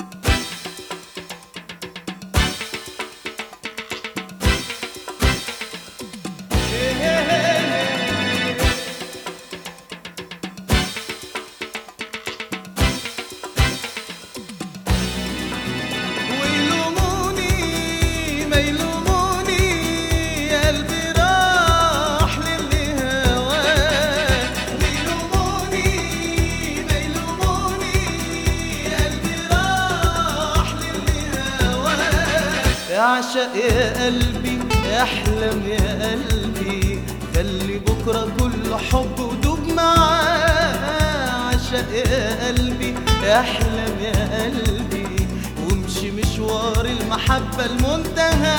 اعشق يا قلبي، احلم يا قلبي، خلي بكرة كله حب ودوب معاه. اعشق يا قلبي، احلم يا قلبي، وامشي مشوار المحبة المنتهى.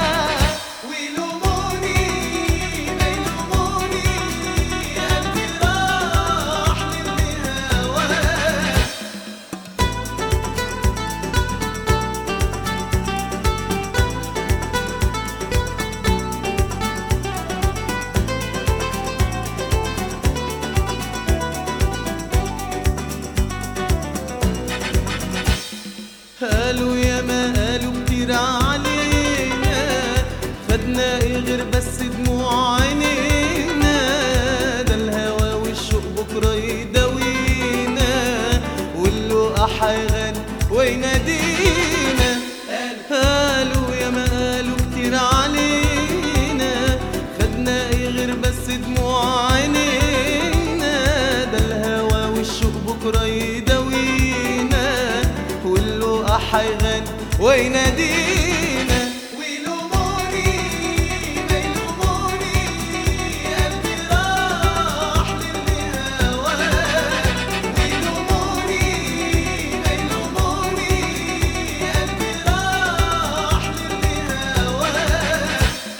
قالوا يا ما قالوا كتير علينا، خدنا ايه غير بس دموع عينينا. ده الهوى والشوق بكره يداوينا، واللقا حيغني وينادينا. قالوا يا ما قالوا كتير علينا، خدنا ايه غير بس دموع عينينا. ده الهوى والشوق بكره يداوينا، حيغني وينادينا. ويلوموني ما يلوموني، قلبي راح للي هواه. ويلوموني ما يلوموني، قلبي راح للي هواه.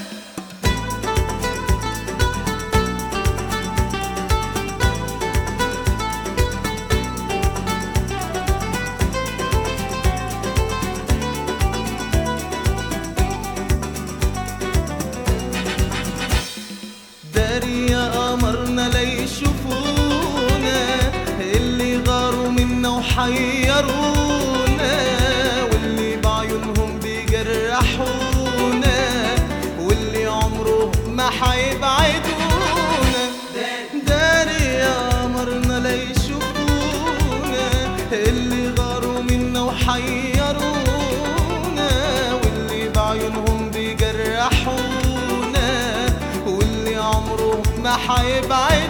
يا قمرنا لا يشوفونا، اللي غاروا منا وحيرونا، واللي بعيونهم بيجرحونا، واللي عمرهم ما حيبعدونا. داري يا قمرنا لا يشوفونا، اللي غاروا منا وحيرونا، واللي بعيونهم بيجرحونا، ما حيبعد